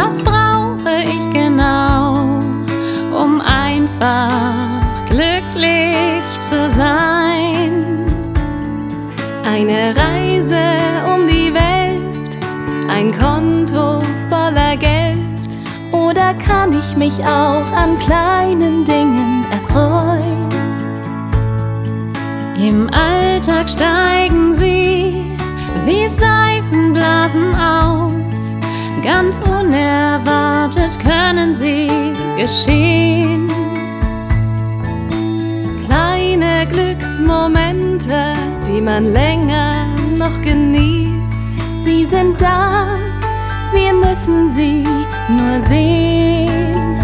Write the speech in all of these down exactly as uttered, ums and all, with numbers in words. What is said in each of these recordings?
was brauche ich genau, um einfach glücklich zu sein? Eine Reise um die Welt, ein Konto voller Geld. Oder kann ich mich auch an kleinen Dingen erfreuen? Im Alltag steigen sie wie Seifenblasen auf. Ganz unerwartet können sie geschehen. Kleine Glücksmomente, die man länger noch genießt. Sie sind da, wir müssen sie nur sehen.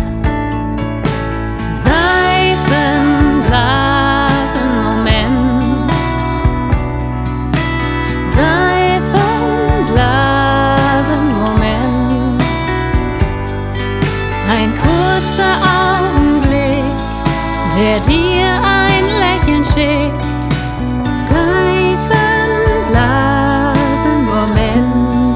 Seifenblasen-Moment, Seifenblasen-Moment. Ein kurzer Augenblick, der dir ein Lächeln schickt. Seifenblasen-Moment.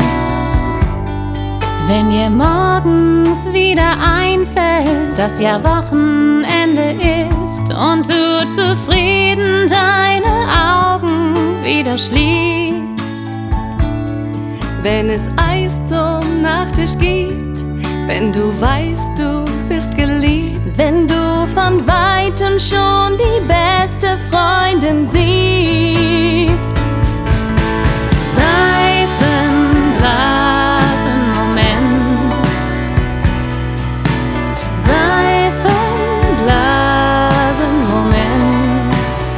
Wenn dir morgens wieder einfällt, dass ja Wochenende ist und du zufrieden deine Augen wieder schließt. Wenn es Eis zum Nachtisch gibt, wenn du weißt, du bist geliebt. Wenn du von weitem schon die beste Freundin siehst. Seifenblasen-Moment, Seifenblasen-Moment.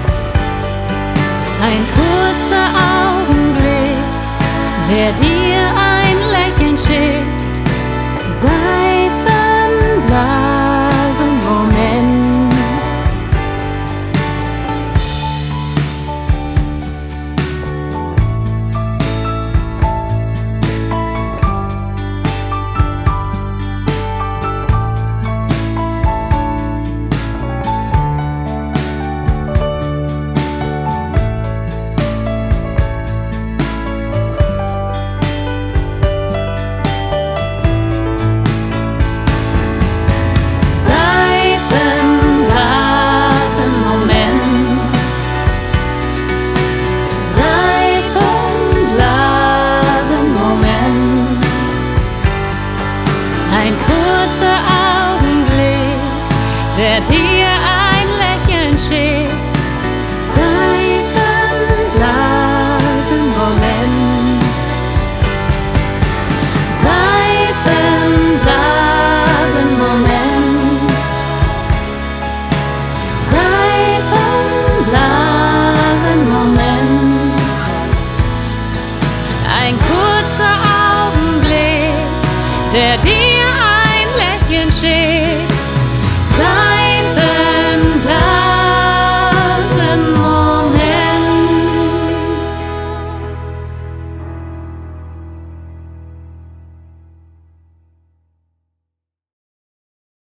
Ein kurzer Augenblick, der dir ein Lächeln schickt. Seifenblasen-Moment. Ein kurzer Augenblick, der dir ein Lächeln schickt. Seifenblasen-Moment, Seifenblasen-Moment, Seifenblasen-Moment. Ein kurzer Augenblick, der dir